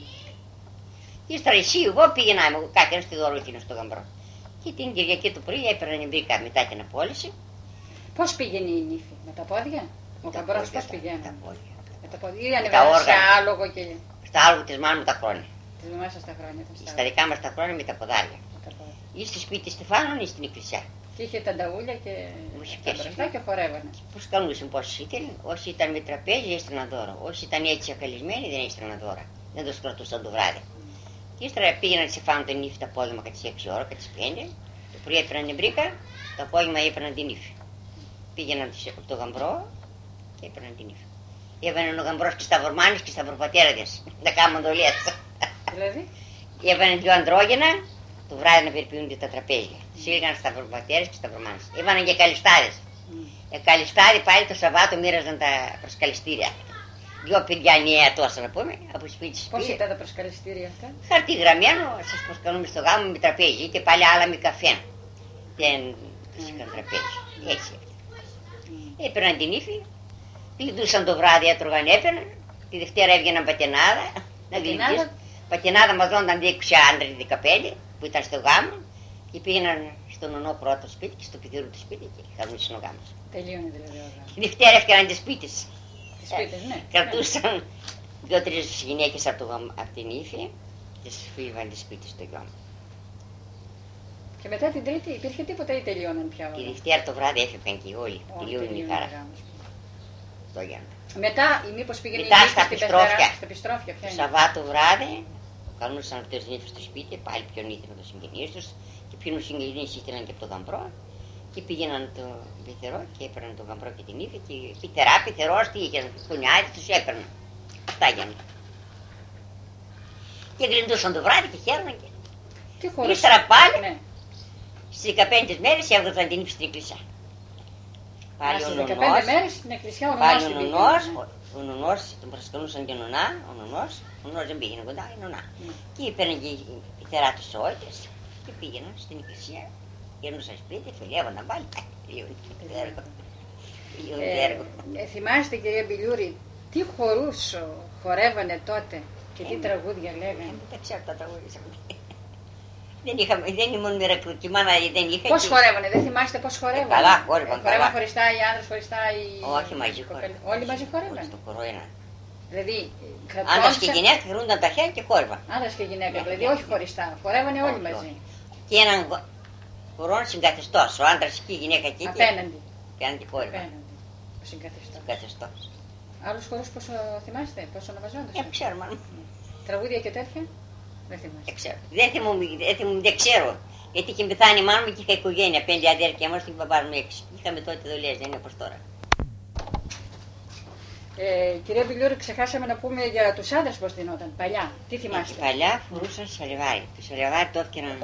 Και ύστερα εσύ εγώ πήγαινα, εγώ κάθε στη δώρο εκείνο στο γαμπρό. Και την Κυριακή το πρωί έπαιρναν την μπρίκα μετά την απόλυση. πώς πήγαινε η νύφη, με τα πόδια? Ο Τα γαμπρός πόδια, πώς τα- πηγαίνει? τα πόδια. Με τα πόδια. Ή τα ανεβαίνανε σε όργανα. άλογο και Στα άλογο της μάνου τα χρόνια. της μαμάς σας τα χρόνια. τα Στα στάλα. δικά μας τα χρόνια με τα ποδάρια. Με τα πόδια. Ή στη σπίτι Στεφάνων ή στην εκκλησιά. Και είχε τα νταούλια και Μουσικές. τα μπροστά και χορεύανε. Πώς καλούσαν πόσοι ήταν, όσοι ήταν με τραπέζι έστειλαν δώρο. Όσοι ήταν έτσι ακαλισμένοι δεν έστειλαν δώρα. Δεν τους κρατούσαν το βράδυ. Και ύστερα πήγαιναν σε φάνουν την ύφη το απόγευμα κατά τις έξι ώρα, κατά τις πέντε. Το πρωί έπαιρναν την μπρίκα, το απόγευμα έπαιρναν την ύφη. Πήγαιναν από το γαμπρό και έπαιρναν την ύφη. Έβαιναν ο γαμπρός και στα βορμάνες και στα προπατέραδες. Να κάνουν δολιές. Δηλαδή, Έβαιναν δύο αντρόγυνα το βράδυ να περιποιούνται τα τραπέζια. Σύλληγαν στα προπατέρες και στα βορμάνες. Έβαιναν και καλιστάρες. Ε, καλιστάρι πάλι το Σαββάτο μοίραζαν τα προσκαλιστήρια. Δυο παιδιά νέα τόσα να πούμε, από σπίτι πώς σπίτι. ήταν τα προσκαλιστήρια αυτά? Χαρτί γραμμένο, σας προσκαλούμε στο γάμο με τραπέζι και πάλι άλλα με καφέ. Δεν τους είχαν τραπέζι. Έτσι. Έπαιρναν την ύφη, γλυντούσαν το βράδυ, έτρωγαν, έπαιρναν. Τη Δευτέρα έβγαιναν πατενάδα. Να Πατενάδα? γλυντήσουν. Πατενάδα μαζόνταν είκοσι άντρες δεκαπέντε που ήταν στο γάμο και πήγαιναν στον νονό πρώτο σπίτι και στο πιδήρου του σπίτι και χαρούσαν ο γάμος. Τελείωνε δηλαδή ο γάμος. Τη Δευτέρα έφτιαναν τις σπίτες. Τις σπίτες, ναι. Κρατούσαν δύο-τρεις γυναίκες από, το, γαμ- από την ύφη και τις φύγαν τις σπίτες στο γιο μου. Και μετά την Τρίτη υπήρχε τίποτα ή τελειώναν πια Τη όλα? Δευτέρα το βράδυ έφυγαν και όλοι. Όχι, Τελείωνε η τελείωνε χαρά. ο γάμος. Το γέννο. Μετά, ή μήπως πήγαινε Μετά η νύφη στα στην επιστρόφια. Πεθερά, στα επιστρόφια, ποια Το είναι? Σαββάτο βράδυ καλούσαν αυτές τις νύφες στο σπίτι, πάλι πιο νύχτα με τους συγγενείς τους και ποιον συγγενείς ήθελαν και από το γαμπρό και πήγαιναν το πεθερό και έπαιρναν το γαμπρό και την ύφη και πεθερά, πεθερός, τι είχαν, κουνιάδι τους έπαιρναν. Αυτά γίνανε. Και γλυντούσαν το βράδυ και χαίροναν και Τι χωρίς? ύστερα πάλι Ναι. στις δεκαπέντε μέρες έβγαζαν την ύφη στην εκκλησιά. Α, Πάλι ο στις νονός, δεκαπέντε μέρες στην εκκλησιά ο νονός πάλι ο την πήγαινε, νονός, ναι. ο- ο νονός, τον προσκαλούσαν και νονά, ο νονός, ο νονός δεν πήγαινε κοντά, η νονά. Ναι. Και έπαιρνε και η πεθερά τους όητες και πήγαιναν στην εκκλησία, γέρνουσαν σπίτι, φιλεύονταν πάλι. Λίγο το έργο. Λίγο το Ε, έργο. ε, θυμάστε κυρία Μπιλιούρη, τι χορούς ο, χορεύανε τότε και τι Ε, τραγούδια Ε, λέγανε? Δεν τα ξέρω τα τραγούδια. Δεν είχαμε, δεν ήμουν μοιρακλούκι, μάνα δεν είχα. Πώς και- χορεύανε, δεν θυμάστε πώς χορεύανε? καλά, χόρευαν, Ε, χορεύαν καλά. χωριστά οι άντρες, χωριστά οι... Όχι μαζί οι χόρευαν. κοπέλες. Όλοι μαζί χορεύανε. Στο χορό ένα. Δηλαδή, Άντρας και κρατώνησαν γυναίκα χρούνταν τα χέρια και χόρευαν. άντρας και γυναίκα, Ναι, δηλαδή ναι, όχι ναι. χωριστά, χορεύανε όλοι Όχι, μαζί. όχι. Και έναν χορό συγκαθεστώς, ο άντρας και η γυναίκα εκεί. και- Απέναντι. Και αν και χόρευαν. Απέναντι. Ο συγκαθιστός. Καθεστώς. Άλλους χορούς πόσο θυμάστε, πόσο Ε, ονομαζόντουσαν? ξέρουμε. Τραγούδια και τέτοια. Δεν θυμάσαι. Δεν ξέρω. Δεν θυμούμαι, δεν, θυμούμαι, δεν ξέρω. Γιατί είχε πεθάνει η μάνα μου και είχα οικογένεια. Πέντε αδέρφια μας και ο μπαμπάς μου έξι. Είχαμε τότε δουλειές, δεν είναι όπως τώρα. Ε, κυρία Μπιλιούρη, ξεχάσαμε να πούμε για τους άντρες πώς δινόταν παλιά. Τι θυμάστε? Και παλιά φορούσαν σαλιβάρι. Το σαλιβάρι το έφτιαναν.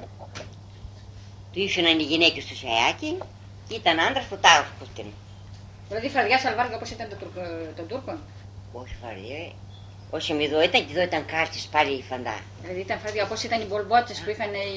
Του ήφαιναν οι γυναίκες στο σιάκι και ήταν άντρας που τα έφτιανε. Δηλαδή φαρδιά σαλβάρια όπως ήταν των Τούρκων. Όχι φαρδιά. Όχι με εδώ ήταν και εδώ ήταν κάρτες πάλι η φαντά. Δηλαδή ήταν φαρδιά όπως ήταν οι μπολμπότσες που είχαν οι.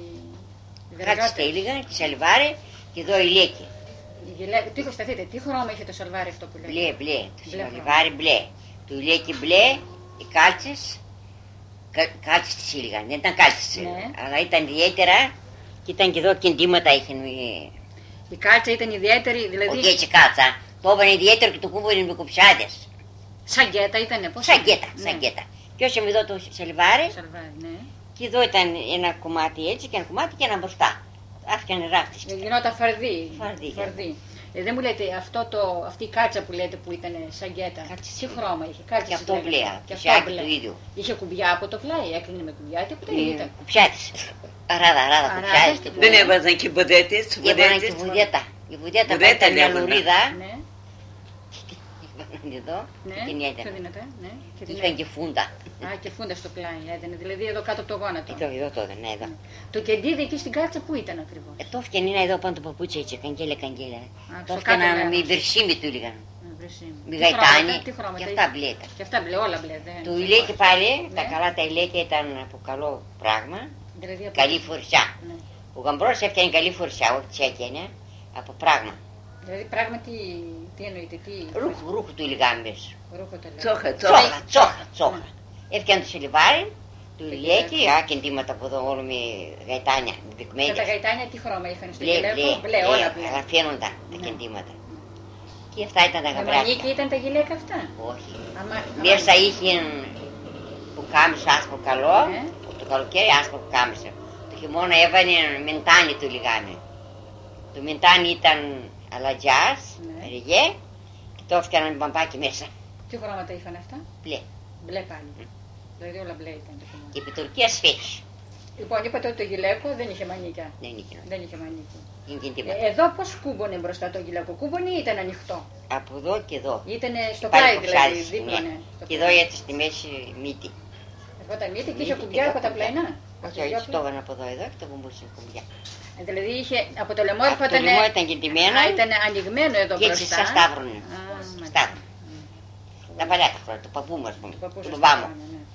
Κάρτες τα έλεγαν και σαλιβάρι και εδώ η λέκη. Τι σταθείτε, τι χρώμα είχε το σαλβάρι αυτό που λέτε? Μπλε, μπλε. Το σαλβάρι μπλε. Το λέκη μπλε, οι κάλτσες. Κάλτσες τις έλεγαν, δεν ήταν κάλτσες. Ναι. Αλλά ήταν ιδιαίτερα και ήταν και εδώ κεντήματα είχαν. Η κάλτσα ήταν ιδιαίτερη, δηλαδή. Όχι έτσι κάλτσα. Το είπαν ιδιαίτερο και το κούμπο με κουψάδες. Σαν γκέτα ήτανε, πώς? Σαν γκέτα, Ναι. σαν γκέτα. Και όσο με εδώ το σαλβάρι, Σαλβάρι, ναι. και εδώ ήταν ένα κομμάτι έτσι και ένα κομμάτι και ένα μπροστά. Άφηκαν ράφτες. Γινόταν φαρδί. Φαρδί, φαρδί. Ε, δεν μου λέτε αυτό το, αυτή η κάλτσα που λέτε που ήταν σαν γκέτα. Κάλτσα. Τι χρώμα είχε? Κάλτσα Και αυτό λέγανε. μπλε, Και το αυτό σιάκι μπλε. το ίδιο. Είχε κουμπιά από το πλάι, έκλεινε με κουμπιά, τι που ήταν. Κουψάτες. Αράδα, αράδα Αράδες, κουψάτες. τι Δεν έβαζαν και μποδέτες, Έβαλαν και μποδέτες. βουδέτα. Η βουδέτα Βουδέτα ήταν μια λέγουνε. λουρίδα. Ναι, Έβαλαν εδώ ναι. και την Πιο έδαιναν. δυνατά, ναι. Και την Είχαν και φούντα. Α, και φούντα στο πλάι έδαινε, δηλαδή εδώ κάτω από το γόνατο. Εδώ, εδώ τότε, ναι, εδώ. Το κεντίδι εκεί στην κάλτσα που ήταν ακριβώς? Ε, το έφτιανε ένα εδώ πάνω το παπούτσι έτσι, καγγέλια, καγγέλια. Το στο κάτω έφτιαναν μέρος. με βερσίμι του έλεγαν. Α, βρεσίμι. Με Τι γαϊτάνι χρώματα, τι χρώματα και είχε? αυτά μπλε ήταν. Και αυτά μπλε, όλα μπλε. Δεν... Το ηλέκι πάλι, τα Ναι. καλά τα ηλέκια ήταν από καλό πράγμα, Δηλαδή από... καλή φορσιά. Ναι. Ο γαμπρός έφτιανε καλή φορσιά, όχι τι έκανε, από πράγμα. Δηλαδή πράγματι, τι εννοείται, τι... Ρούχο, ρούχο του ηλιγάμες. Ρούχο το λέω. Τσόχα, τσόχα. Τσόχα, τσόχα, τσόχα. Ναι. Έφτιανε το σιλιβάρι, του Το ηλέκι, γυλαίκο. α, κεντήματα από εδώ όλο με γαϊτάνια, Και τα δικμένια. γαϊτάνια τι χρώμα είχαν στο Μπλε, γυλαίκο? μπλε, Μπλε, όλα μπλε. αλλά φαίνονταν τα Ναι. κεντήματα. Και αυτά ήταν τα Με γαμπράκια. μανίκι ήταν τα γυλαίκα αυτά? Όχι. Αμα... Μέσα είχε που κάμισε άσπρο καλό, Ναι. το καλοκαίρι άσπρο που κάμισε. Το χειμώνα έβαλε μεντάνι του λιγάμι. Το μεντάνι ήταν αλατζιάς, Ναι. ριγέ και το έφτιαναν μπαμπάκι μέσα. Τι χρώματα είχαν αυτά? Μπλε. Μπλε πάλι. Δηλαδή όλα μπλε ήταν το χειμώνα. Και επί Τουρκίας φέση. Λοιπόν, είπατε ότι το γυλαίκο δεν είχε μανίκια. Δεν είχε νόημα. Δεν είχε μανίκι. Είναι Ε, κεντήματα. εδώ πώς κούμπονε μπροστά το γυλαίκο? Κούμπονε ή ήταν ανοιχτό? Από εδώ και εδώ. Ήτανε στο Πάλι πλάι δηλαδή, κοψάρισες, δίπλωνε. ναι. στο Και εδώ πλάι. έτσι στη μέση μύτη. Εγώ τα μύτη και Μύτη είχε και κουμπιά εδώ από τα κουμπιά. πλαϊνά. Όχι, έτσι το έβαλαν από εδώ εδώ και το βουμπούσαν κουμπιά. Ε, Δηλαδή είχε από το λαιμό Από το έρχονταν. λαιμό ήταν κεντυμένο Α, ήταν ανοιγμένο εδώ και έτσι μπροστά. σαν σταύρουνε. Α, μάλιστα. Σταύρουνε. Τα παλιά τα χρόνια, το παππού μας πούμε, Το παππού του σας μπαμπά το μου. έκανε, ναι.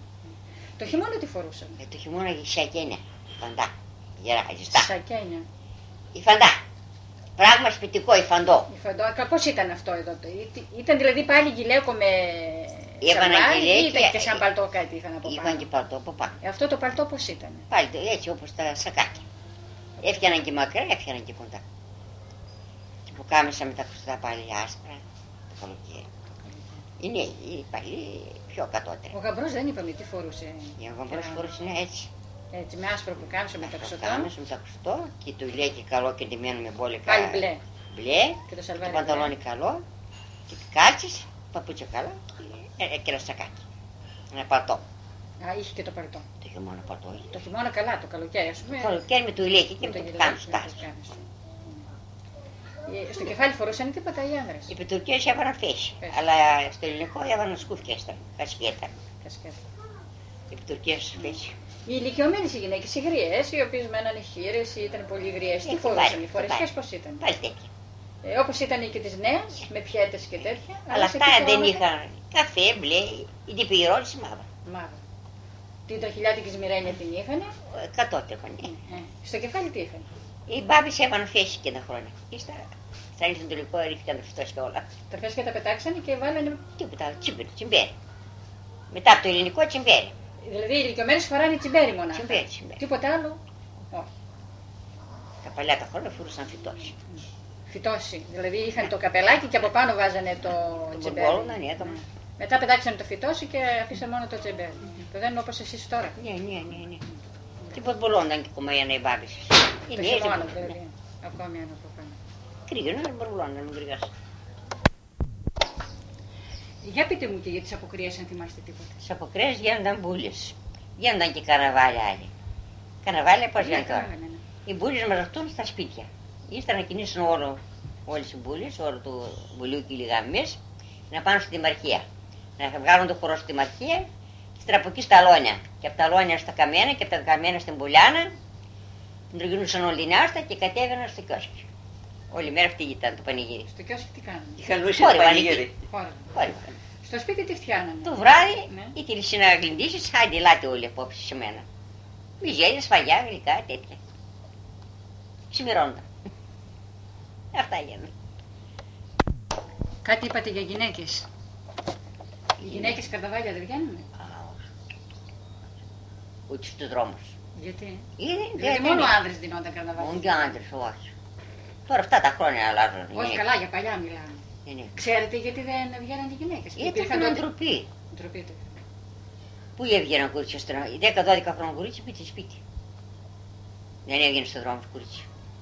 Το χειμώνα τι φορούσαν? Ε, το χειμώνα είχε σακένια, φαντά, γερά, ζεστά. Σακένια. Η φαντά, πράγμα σπιτικό, η φαντό. Η φαντό, πώς ήταν αυτό εδώ? Το, ή- ήταν δηλαδή πάλι γυλαίκο με Έβαναν σαλβάρι ή γυλαίκια, ήταν και σαν ε, παλτό κάτι είχαν από Είχαν πάνω? και παλτό από πάνω. Ε, αυτό το παλτό πώς ήταν? Πάλι το- έτσι όπως τα σακάκια. Έφτιαναν και μακριά, έφτιαναν και κοντά. Και που κάμισα με τα κουστά πάλι άσπρα, το καλοκαίρι. Είναι οι παλιοί πιο κατώτερα. Ο γαμπρός δεν είπαμε τι φορούσε. Για να μπορείς φορούς είναι έτσι. Έτσι, με άσπρο που κάμισε με το Το ξωτό κάμισα με τα κουστό και το ηλέκι καλό και ντυμένο με μπόλικα. Πάλι μπλε. Μπλε. Και το Το σαλβάρι πανταλόνι καλό και κάτσες, παπούτσια καλά και, ε, και ένα σακάκι. Ένα παλτό. Α, είχε και το παλτό. Το χειμώνα παλτό είχε. Το χειμώνα καλά, το καλοκαίρι, ας πούμε. Το καλοκαίρι με το ηλέκι και με το γυλαίκο, πουκάμισο με το τάσο. πουκάμισο. Ε, Στο κεφάλι φορούσαν τίποτα οι άνδρες? Οι πετουρκίες έβαλαν φέση, Φέση. αλλά στο ελληνικό έβαλαν σκούφια στα κασκέτα. Κασκέτα. Οι πετουρκίες φέση. Οι ηλικιωμένες οι γυναίκες, οι γριές, οι οποίες μένανε χείρες ή ήταν πολύ γριές, τι Ε, φορούσαν κουμπάρι, οι φορεσιές, κουμπάρι. πώς ήταν? Πάλι τέτοια. Ε, όπως ήταν και τις νέες, με πιέτες και τέτοια. Αλλά σε αυτά τι δεν χρώματα? είχαν καφέ, μπλε, η τυπηρόληση μαύρα. Μαύρα. Την τροχιλιάτικη σμυρένια την είχανε. Κατώτερα, ναι. Ε, στο κεφάλι τι είχαν? Οι μπάμπες έβαλαν φέση και τα χρόνια. Και στα, στα ήλθαν το υλικό, ρίχταν αυτό και όλα. Τα φέσια τα πετάξανε και βάλανε. Τίποτα άλλο, τσιμπέρι, τσιμπέρι. Μετά από το ελληνικό τσιμπέρι. Δηλαδή οι ηλικιωμένες φοράνε τσιμπέρι μονάχα. Τσιμπέρι, τσιμπέρι. Τίποτα άλλο. Όχι. Τα παλιά τα χρόνια φορούσαν φυτός. Φυτώσει. Δηλαδή είχαν το καπελάκι και από πάνω βάζανε το Το τσιμπέρι. μπορμπόλουναν, ναι, το- Ναι. Μετά πετάξανε το φυτώσει και αφήσανε μόνο το τσιμπέρι. Το δεν είναι όπως εσείς τώρα. Ναι, ναι, ναι, ναι. Τι μπορμπολόνταν και κομμένα οι μπάμπες. Το χειμώνα δηλαδή. Ακόμη ένα από πάνω. Κρύγαιναν, μπορμπολόνταν, μην κρυγάς. Για πείτε μου και για τις αποκρίες αν θυμάστε τίποτα. Στις αποκρέες γίνονταν μπούλες. Γίνονταν και καρναβάλια άλλοι. Καρναβάλια πώς Ναι, λένε τώρα. καλά, ναι, ναι. Οι μπούλες μαζευτούν στα σπίτια. Ύστερα να κινήσουν όλο, όλες οι μπούλες, όλο του Βουλίου και οι λιγαμίες, να πάνε στη Δημαρχία. Να βγάλουν το χορό στη Δημαρχία, ύστερα από εκεί στα αλόνια. Και από τα αλόνια στα καμένα και από τα καμένα στην Πουλιάνα. Την γινούσαν όλη την άστα και κατέβαιναν στο κιόσκι. Όλη μέρα αυτή ήταν το πανηγύρι. Στο κιόσκι τι κάνανε. Είχαν νούσει Χόρευαν το πανηγύρι. Χόρευαν. Στο σπίτι τι φτιάνανε. Το βράδυ Ναι. ή τη λύση να γλυντήσεις, άντε ελάτε όλοι απόψε σε μένα. Μιζέλια, σφαγιά, γλυκά, τέτοια. Ξημερώνονταν. Αυτά γίνανε. Κάτι είπατε για γυναίκες. Οι γυναίκες καρναβάλια δεν βγαίνουν. Ούτε στους δρόμους. Γιατί. Είναι, Δηλαδή δεν μόνο είναι. άνδρες δινόταν καρναβάλια. Μόνο και άντρες, όχι. Τώρα αυτά τα χρόνια αλλάζουν. Όχι γυναίκες. καλά, για παλιά μιλάμε. Είναι. Ξέρετε γιατί δεν βγαίναν οι γυναίκες. Ήταν τότε- ντροπή. Ντροπή του. Πού έβγαιναν κορίτσια στον δέκα δώδεκα χρόνια κορίτσι σπίτι σπίτι. Δεν έβγαινε στον δρόμο κορίτσι.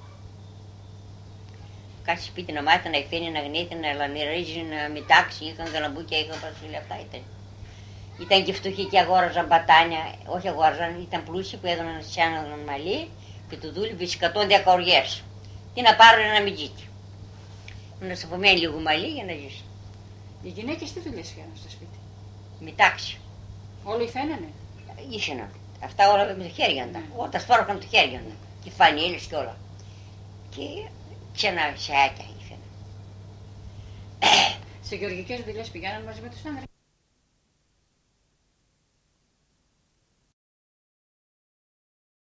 Κάτσε σπίτι να μάθει να εκφαίνει, να γνήθει, να λανιρίζει, να μητάξει, είχαν καλαμπούκια, είχαν παρασούλια, αυτά ήταν. Ήταν και φτωχοί και αγόραζαν μπατάνια, όχι αγόραζαν, ήταν πλούσιοι που έδωναν σε έναν μαλλί και του δούλευε στις εκατόν δέκα οριές. Τι να πάρουν ένα μιτζίτι. Να σου απομένει λίγο μαλλί για να ζήσει. Οι γυναίκες τι δουλειές φέρνουν στο σπίτι. Μητάξει. Όλοι φαίνανε. Ήσαινα. Αυτά όλα με το χέρι ήταν. Ναι. Όλα τα σπρώχναν με το χέρι ήταν. Και φανίλες και όλα. Και ξένα σεάκια είχαν. Σε γεωργικές δουλειές πηγαίναν μαζί με τους άνδρες.